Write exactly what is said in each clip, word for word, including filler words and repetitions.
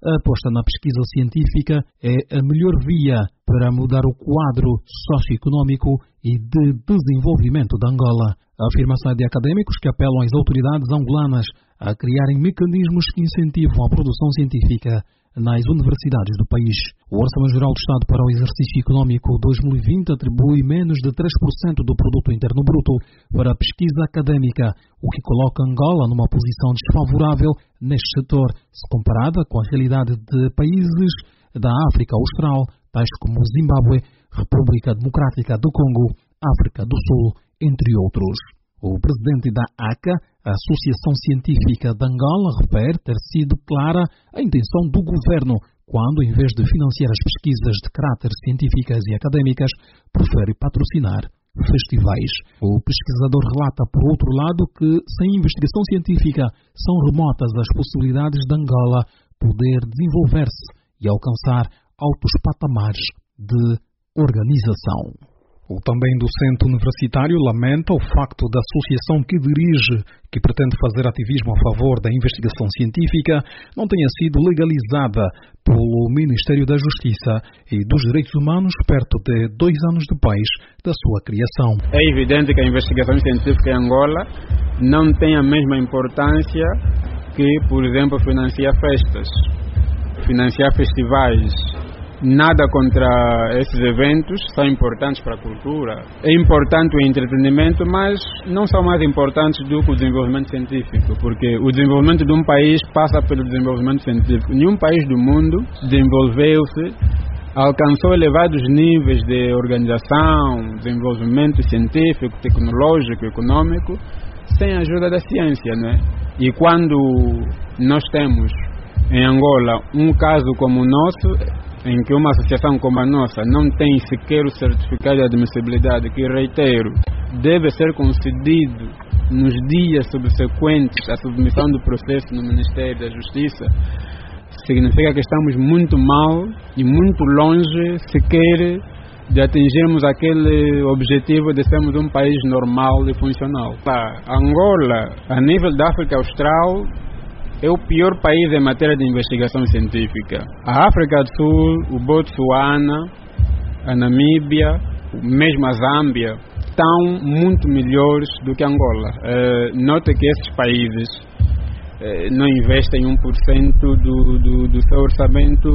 A aposta na pesquisa científica é a melhor via para mudar o quadro socioeconômico e de desenvolvimento de Angola. A afirmação é de académicos que apelam às autoridades angolanas a criarem mecanismos que incentivam a produção científica nas universidades do país. O Orçamento Geral do Estado para o exercício econômico dois mil e vinte atribui menos de três por cento do produto interno bruto para a pesquisa académica, o que coloca Angola numa posição desfavorável neste setor, se comparada com a realidade de países da África Austral, tais como Zimbábue, República Democrática do Congo, África do Sul, entre outros. O presidente da A C A, a Associação Científica de Angola, refere ter sido clara a intenção do governo quando, em vez de financiar as pesquisas de caráter científicas e académicas, prefere patrocinar festivais. O pesquisador relata, por outro lado, que sem investigação científica são remotas as possibilidades de Angola poder desenvolver-se e alcançar altos patamares de organização. O também docente universitário lamenta o facto da associação que dirige, que pretende fazer ativismo a favor da investigação científica, não tenha sido legalizada pelo Ministério da Justiça e dos Direitos Humanos perto de dois anos depois da sua criação. É evidente que a investigação científica em Angola não tem a mesma importância que, por exemplo, financiar festas, financiar festivais. Nada contra esses eventos, são importantes para a cultura. É importante o entretenimento, mas não são mais importantes do que o desenvolvimento científico, porque o desenvolvimento de um país passa pelo desenvolvimento científico. Nenhum país do mundo desenvolveu-se, alcançou elevados níveis de organização, desenvolvimento científico, tecnológico, econômico, sem a ajuda da ciência, né? E quando nós temos em Angola um caso como o nosso, em que uma associação como a nossa não tem sequer o certificado de admissibilidade, que, reitero, deve ser concedido nos dias subsequentes à submissão do processo no Ministério da Justiça, significa que estamos muito mal e muito longe sequer de atingirmos aquele objetivo de sermos um país normal e funcional. A Angola, a nível da África Austral, é o pior país em matéria de investigação científica. A África do Sul, o Botsuana, a Namíbia, mesmo a Zâmbia, estão muito melhores do que Angola. Uh, note que esses países uh, não investem um por cento do, do, do seu orçamento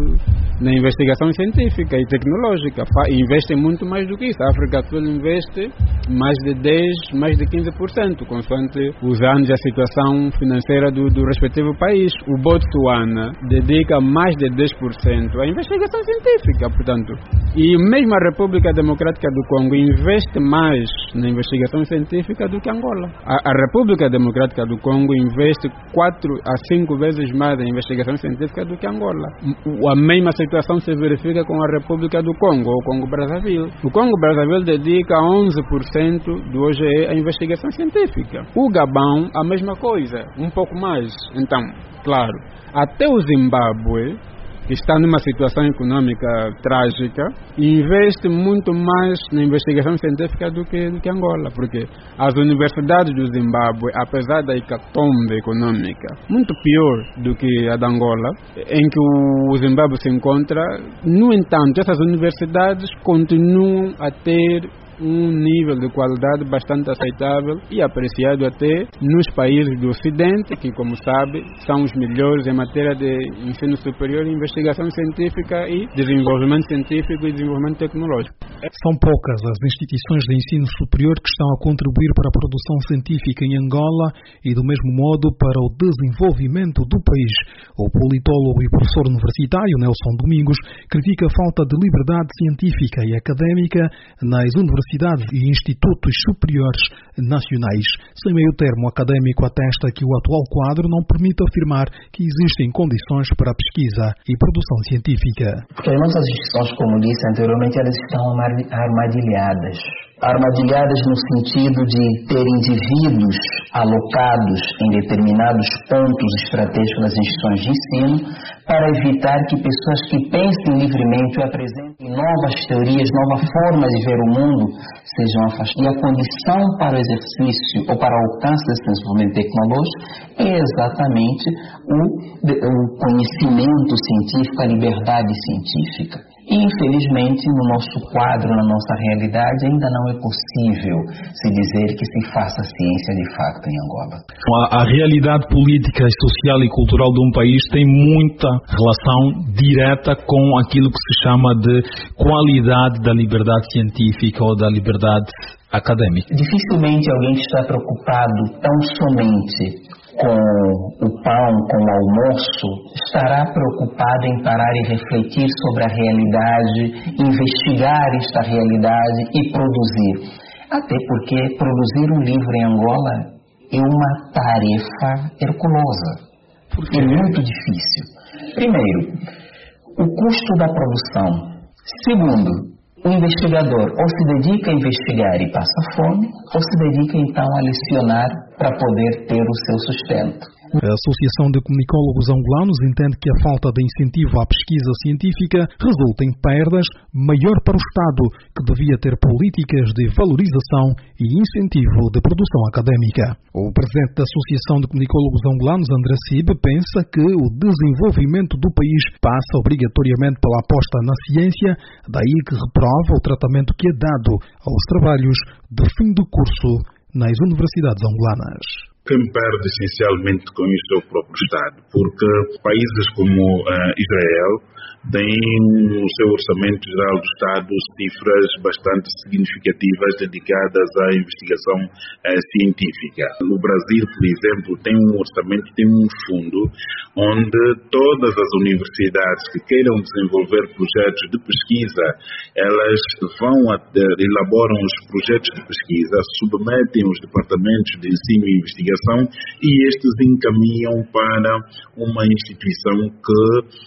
na investigação científica e tecnológica. Fa- investem muito mais do que isso. A África do Sul investe mais de dez, mais de quinze por cento, consoante os anos e a situação financeira do, do respectivo país. O Botsuana dedica mais de dez por cento à investigação científica, portanto. E mesmo a República Democrática do Congo investe mais na investigação científica do que Angola. A, a República Democrática do Congo investe quatro a cinco vezes mais na investigação científica do que Angola. A mesma situação se verifica com a República do Congo, ou Congo-Brazzaville. O Congo-Brazzaville dedica onze por cento do O G E à investigação científica. O Gabão, a mesma coisa, um pouco mais. Então, claro, até o Zimbábue, que está numa situação econômica trágica, investe muito mais na investigação científica do que, do que Angola, porque as universidades do Zimbábue, apesar da hecatombe econômica, muito pior do que a da Angola, em que o Zimbábue se encontra, no entanto, essas universidades continuam a ter um nível de qualidade bastante aceitável e apreciado até nos países do Ocidente, que, como sabe, são os melhores em matéria de ensino superior, investigação científica e desenvolvimento científico e desenvolvimento tecnológico. São poucas as instituições de ensino superior que estão a contribuir para a produção científica em Angola e, do mesmo modo, para o desenvolvimento do país. O politólogo e professor universitário Nelson Domingos critica a falta de liberdade científica e académica nas universidades e institutos superiores nacionais. Sem meio termo, académico atesta que o atual quadro não permite afirmar que existem condições para a pesquisa e produção científica. Porque as nossas instituições, como disse anteriormente, elas estão armadilhadas. armadilhadas no sentido de ter indivíduos alocados em determinados pontos estratégicos nas instituições de ensino para evitar que pessoas que pensem livremente ou apresentem novas teorias, novas formas de ver o mundo sejam afastadas. E a condição para o exercício ou para o alcance desse desenvolvimento tecnológico é exatamente o, o conhecimento científico, a liberdade científica. E, infelizmente, no nosso quadro, na nossa realidade, ainda não é possível se dizer que se faça ciência de facto em Angola. A, a realidade política, social e cultural de um país tem muita relação direta com aquilo que se chama de qualidade da liberdade científica ou da liberdade acadêmica. Dificilmente alguém que está preocupado tão somente com o pão, com o almoço, estará preocupado em parar e refletir sobre a realidade, investigar esta realidade e produzir. Até porque produzir um livro em Angola é uma tarefa herculosa. É muito difícil. Primeiro, o custo da produção. Segundo, o investigador ou se dedica a investigar e passa fome, ou se dedica então a lecionar para poder ter o seu sustento. A Associação de Comunicólogos Angolanos entende que a falta de incentivo à pesquisa científica resulta em perdas maior para o Estado, que devia ter políticas de valorização e incentivo de produção académica. O presidente da Associação de Comunicólogos Angolanos, André Sib, pensa que o desenvolvimento do país passa obrigatoriamente pela aposta na ciência, daí que reprova o tratamento que é dado aos trabalhos de fim de curso nas universidades angolanas. Quem perde essencialmente com isso é o próprio Estado, porque países como uh, Israel têm no seu orçamento geral do Estado cifras bastante significativas dedicadas à investigação uh, científica. No Brasil, por exemplo, tem um orçamento, tem um fundo onde todas as universidades que queiram desenvolver projetos de pesquisa, elas vão, a, elaboram os projetos de pesquisa, submetem os departamentos de ensino e investigação e estes encaminham para uma instituição que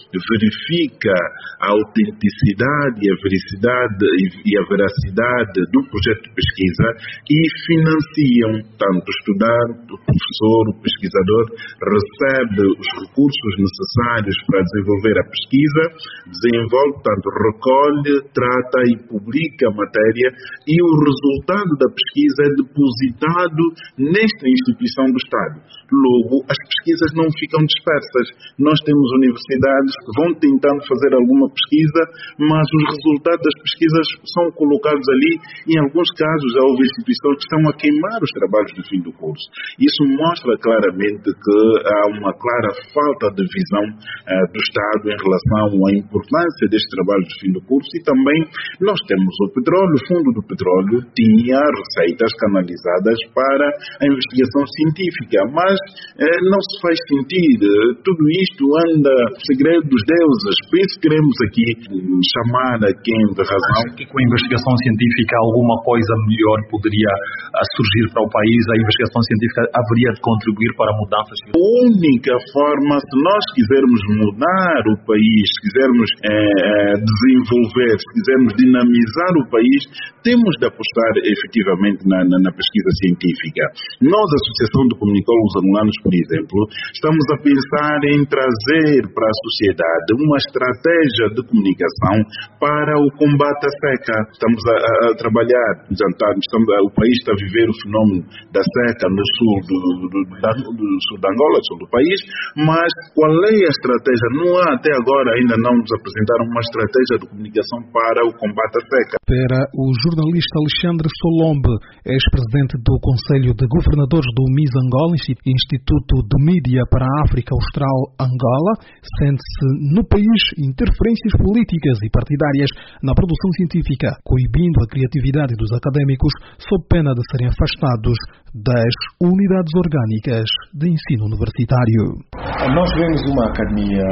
verifica a autenticidade e a veracidade, e a veracidade do projeto de pesquisa e financiam tanto o estudante, o professor, o pesquisador recebe os recursos necessários para desenvolver a pesquisa, desenvolve, tanto recolhe, trata e publica a matéria e o resultado da pesquisa é depositado nesta instituição do Estado. Logo, as pesquisas não ficam dispersas. Nós temos universidades que vão tentando fazer alguma pesquisa, mas os resultados das pesquisas são colocados ali e, em alguns casos, já houve instituições que estão a queimar os trabalhos do fim do curso. Isso mostra claramente que há uma clara falta de visão uh, do Estado em relação à importância deste trabalho do fim do curso e também nós temos o petróleo, o Fundo do Petróleo tinha receitas canalizadas para a investigação científica, mas eh, não se faz sentido. Tudo isto anda segredo dos deuses. Por isso queremos aqui chamar a quem de razão. Acho que com a investigação científica alguma coisa melhor poderia surgir para o país. A investigação científica haveria de contribuir para mudanças. A única forma, se nós quisermos mudar o país, se quisermos eh, desenvolver, se quisermos dinamizar o país, temos de apostar efetivamente na, na, na pesquisa científica. Nós, a Associação de Comunicólogos Angolanos, por exemplo, estamos a pensar em trazer para a sociedade uma estratégia de comunicação para o combate à seca. Estamos a, a, a trabalhar, estamos a, o país está a viver o fenómeno da seca no sul do, do, da, do sul de Angola, sul do país, mas qual é a estratégia? Não há, até agora ainda não nos apresentaram uma estratégia de comunicação para o combate à seca. Para o jornalista Alexandre Solombe, ex-presidente do Conselho de Governadores do M I S Angola, Instituto de Mídia para a África Austral Angola, sente-se no país interferências políticas e partidárias na produção científica, coibindo a criatividade dos académicos sob pena de serem afastados das unidades orgânicas de ensino universitário. Nós vemos uma academia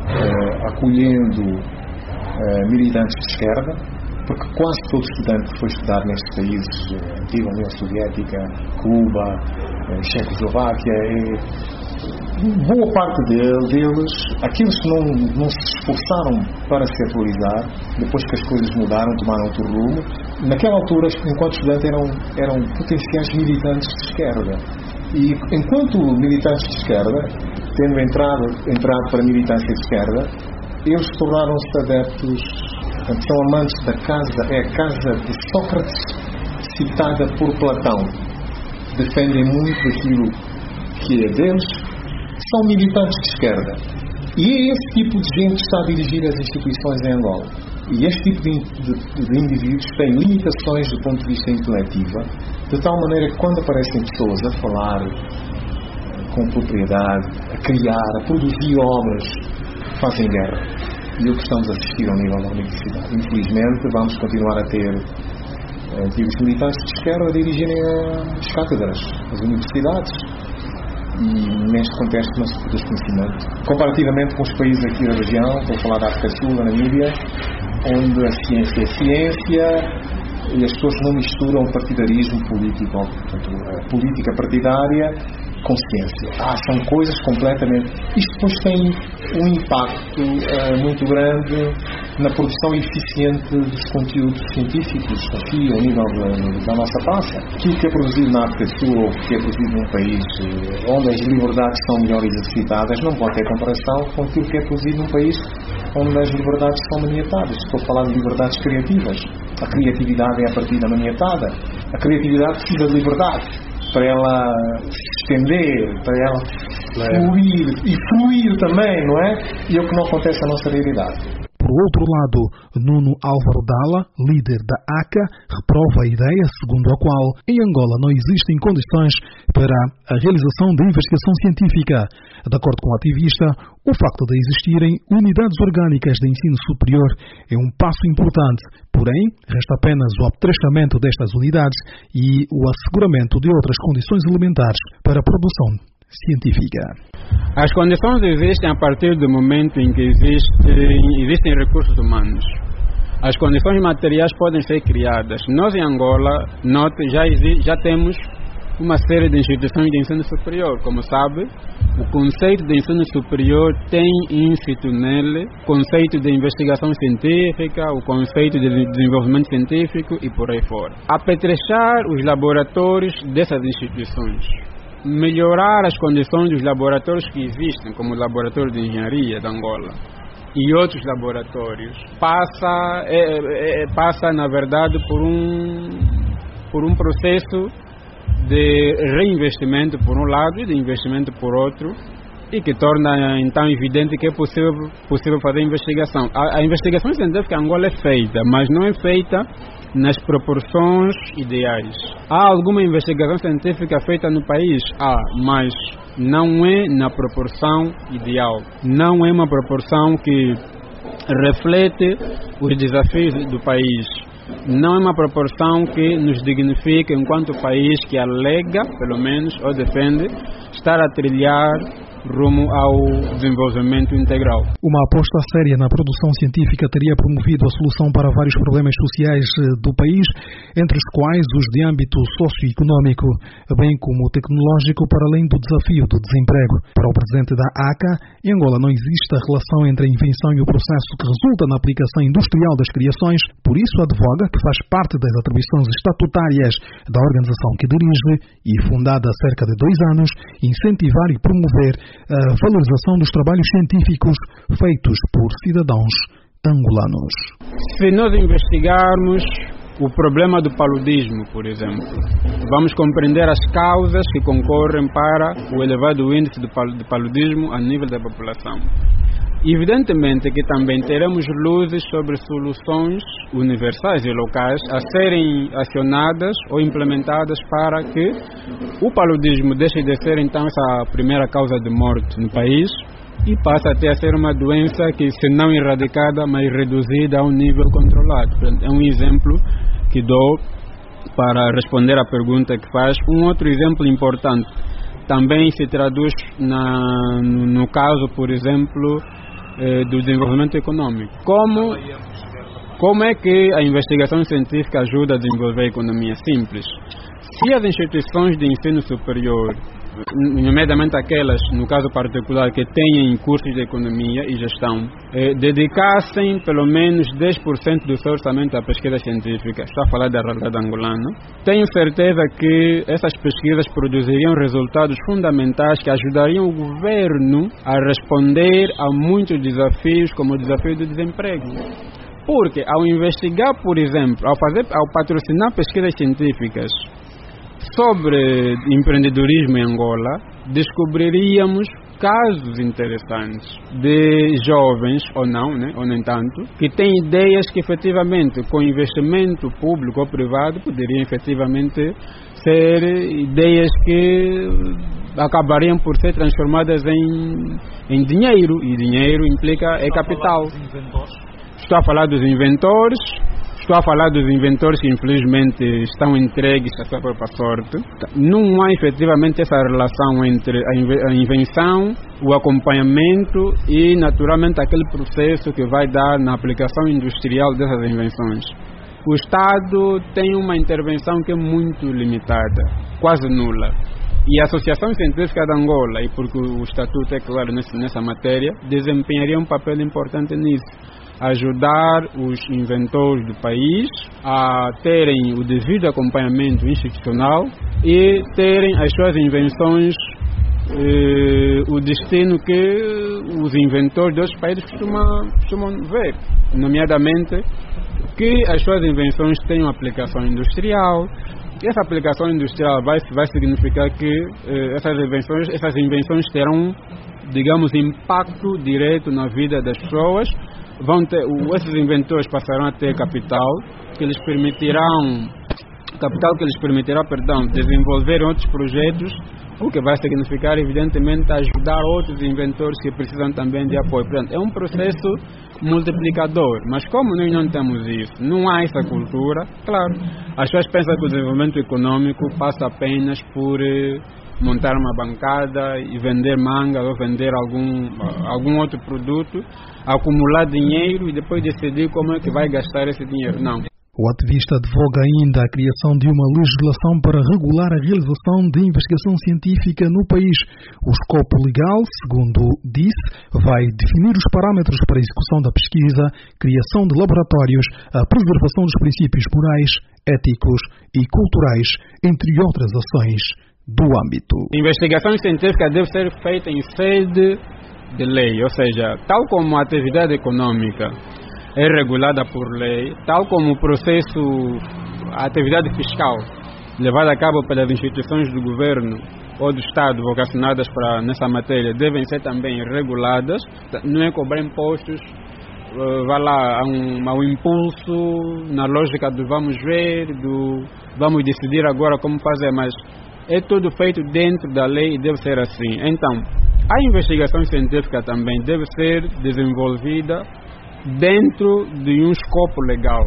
eh, acolhendo eh, militantes de esquerda, porque quase todo estudante que foi estudar nestes países, antiga União Soviética, Cuba, Checoslováquia, é, boa parte deles, aqueles que não, não se esforçaram para se atualizar, depois que as coisas mudaram, tomaram outro rumo, naquela altura, enquanto estudantes, eram, eram potenciais militantes de esquerda. E enquanto militantes de esquerda, tendo entrado, entrado para a militância de esquerda, eles tornaram-se adeptos, são amantes da casa, é a casa de Sócrates, citada por Platão. Defendem muito aquilo que é deles, são militantes de esquerda. E é esse tipo de gente que está a dirigir as instituições em Angola. E este tipo de, de, de indivíduos tem limitações do ponto de vista intelectivo, de tal maneira que quando aparecem pessoas a falar com propriedade, a criar, a produzir obras, fazem guerra. E é o que estamos a assistir ao nível da universidade. Infelizmente, vamos continuar a ter antigos militantes de esquerda a dirigirem as cátedras, as universidades, e neste contexto não se produz conhecimento. Comparativamente com os países aqui da região, estou a falar da África Sul, da Namíbia, onde a ciência é ciência e as pessoas não misturam o partidarismo político, portanto, a política partidária com ciência. Ah, são coisas completamente... Isto depois tem um impacto uh, muito grande na produção eficiente dos conteúdos científicos aqui ao nível da, da nossa praça. Aquilo que é produzido na África do Sul ou que é produzido num país onde as liberdades são melhor exercitadas não pode ter comparação com aquilo que é produzido num país onde as liberdades são maniatadas. Estou a falar de liberdades criativas. A criatividade é a partida maniatada. A criatividade precisa de liberdade para ela se estender, para ela fluir e fluir também, não é? E é o que não acontece na nossa realidade. Por outro lado, Nuno Álvaro Dalla, líder da A C A, reprova a ideia segundo a qual em Angola não existem condições para a realização da investigação científica. De acordo com o ativista, o facto de existirem unidades orgânicas de ensino superior é um passo importante, porém, resta apenas o apetrechamento destas unidades e o asseguramento de outras condições elementares para a produção científica. As condições existem a partir do momento em que existem, existem recursos humanos. As condições materiais podem ser criadas. Nós em Angola, note, já, existe, já temos uma série de instituições de ensino superior. Como sabe, o conceito de ensino superior tem íncito nele o conceito de investigação científica, o conceito de desenvolvimento científico e por aí fora. Apetrechar os laboratórios dessas instituições, melhorar as condições dos laboratórios que existem, como o Laboratório de Engenharia de Angola e outros laboratórios, passa, é, é, passa na verdade por um, por um processo de reinvestimento por um lado e de investimento por outro, e que torna então evidente que é possível, possível fazer investigação. A, a investigação científica em Angola é feita, mas não é feita nas proporções ideais. Há alguma investigação científica feita no país? Há, mas não é na proporção ideal. Não é uma proporção que reflete os desafios do país. Não é uma proporção que nos dignifica enquanto país que alega, pelo menos, ou defende, estar a trilhar rumo ao desenvolvimento integral. Uma aposta séria na produção científica teria promovido a solução para vários problemas sociais do país, entre os quais os de âmbito socioeconómico, bem como o tecnológico, para além do desafio do desemprego. Para o presidente da A C A, em Angola não existe a relação entre a invenção e o processo que resulta na aplicação industrial das criações, por isso advoga que faz parte das atribuições estatutárias da organização que dirige e, fundada há cerca de dois anos, incentivar e promover a valorização dos trabalhos científicos feitos por cidadãos angolanos. Se nós investigarmos o problema do paludismo, por exemplo, vamos compreender as causas que concorrem para o elevado índice de paludismo a nível da população. Evidentemente que também teremos luzes sobre soluções universais e locais a serem acionadas ou implementadas para que o paludismo deixe de ser então essa primeira causa de morte no país e passe até a ser uma doença que, se não erradicada, mas reduzida a um nível controlado. É um exemplo que dou para responder à pergunta que faz. Um outro exemplo importante também se traduz na, no, no caso, por exemplo, do desenvolvimento econômico. Como, como é que a investigação científica ajuda a desenvolver a economia? Simples. Se as instituições de ensino superior nomeadamente aquelas, no caso particular, que têm cursos de economia e gestão, eh, dedicassem pelo menos dez por cento do seu orçamento à pesquisa científica. Estou a falar da realidade angolana. Tenho certeza que essas pesquisas produziriam resultados fundamentais que ajudariam o governo a responder a muitos desafios, como o desafio do desemprego. Porque ao investigar, por exemplo, ao, fazer, ao patrocinar pesquisas científicas sobre empreendedorismo em Angola, descobriríamos casos interessantes de jovens, ou não, né, ou nem tanto, que têm ideias que efetivamente, com investimento público ou privado, poderiam efetivamente ser ideias que acabariam por ser transformadas em, em dinheiro, e dinheiro implica é capital. Estou a falar dos inventores, estou a falar dos inventores que infelizmente estão entregues à sua própria sorte. Não há efetivamente essa relação entre a invenção, o acompanhamento e naturalmente aquele processo que vai dar na aplicação industrial dessas invenções. O Estado tem uma intervenção que é muito limitada, quase nula. E a Associação Científica de Angola, e porque o Estatuto é claro nessa matéria, desempenharia um papel importante nisso. Ajudar os inventores do país a terem o devido acompanhamento institucional e terem as suas invenções eh, o destino que os inventores de outros países costumam, costumam ver, nomeadamente que as suas invenções tenham aplicação industrial. E essa aplicação industrial vai, vai significar que eh, essas invenções, essas invenções terão, digamos, impacto direto na vida das pessoas. Vão ter, esses inventores passarão a ter capital que lhes permitirão capital que lhes permitirá, perdão, desenvolver outros projetos, o que vai significar evidentemente ajudar outros inventores que precisam também de apoio. Portanto, é um processo multiplicador, mas como nós não temos isso, não há essa cultura, claro, as pessoas pensam que o desenvolvimento econômico passa apenas por eh, montar uma bancada e vender manga ou vender algum, algum outro produto, acumular dinheiro e depois decidir como é que vai gastar esse dinheiro. Não. O ativista advoga ainda a criação de uma legislação para regular a realização de investigação científica no país. O escopo legal, segundo disse, vai definir os parâmetros para a execução da pesquisa, criação de laboratórios, a preservação dos princípios morais, éticos e culturais, entre outras ações do âmbito. A investigação científica deve ser feita em sede de lei, ou seja, tal como a atividade econômica é regulada por lei, tal como o processo, a atividade fiscal levada a cabo pelas instituições do governo ou do Estado vocacionadas para nessa matéria devem ser também reguladas. Não é cobrar impostos, uh, vai lá a um, a um impulso na lógica do vamos ver, do vamos decidir agora como fazer, mas é tudo feito dentro da lei e deve ser assim. Então, a investigação científica também deve ser desenvolvida dentro de um escopo legal.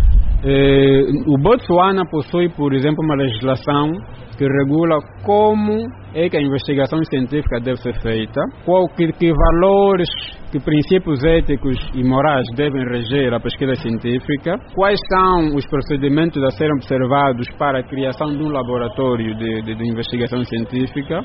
Eh, o Botsuana possui, por exemplo, uma legislação que regula como é que a investigação científica deve ser feita, qual, que, que valores, que princípios éticos e morais devem reger a pesquisa científica, quais são os procedimentos a serem observados para a criação de um laboratório de, de, de investigação científica,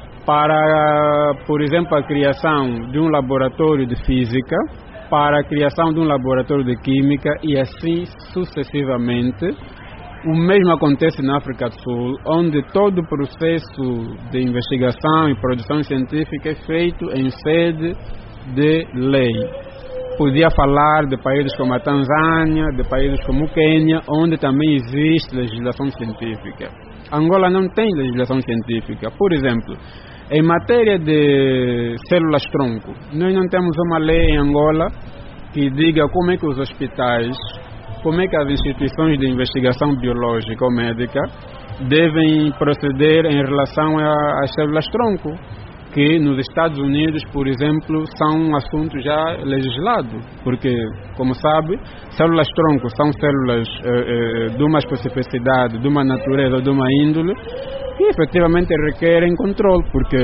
para, por exemplo, a criação de um laboratório de física, para a criação de um laboratório de química e assim sucessivamente. O mesmo acontece na África do Sul, onde todo o processo de investigação e produção científica é feito em sede de lei. Podia falar de países como a Tanzânia, de países como o Quênia, onde também existe legislação científica. Angola não tem legislação científica. Por exemplo, em matéria de células-tronco, nós não temos uma lei em Angola que diga como é que os hospitais, como é que as instituições de investigação biológica ou médica devem proceder em relação às células-tronco, que nos Estados Unidos, por exemplo, são um assunto já legislado, porque, como sabe, células-tronco são células eh, eh, de uma especificidade, de uma natureza, de uma índole, que efetivamente requerem controle, porque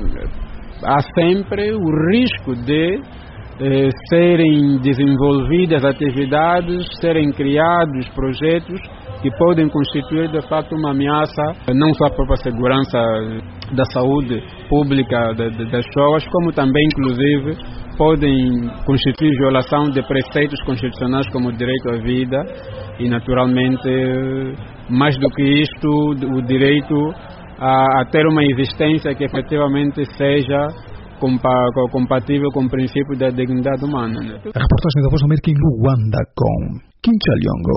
há sempre o risco de eh, serem desenvolvidas atividades, serem criados projetos que podem constituir de facto uma ameaça não só à própria segurança da saúde pública de, de, das pessoas, como também inclusive podem constituir violação de preceitos constitucionais como o direito à vida e naturalmente mais do que isto o direito a, a ter uma existência que efetivamente seja compatível com o princípio da dignidade humana. Né? A reportagem da Voz da América em Luanda com Kim Chaliongo.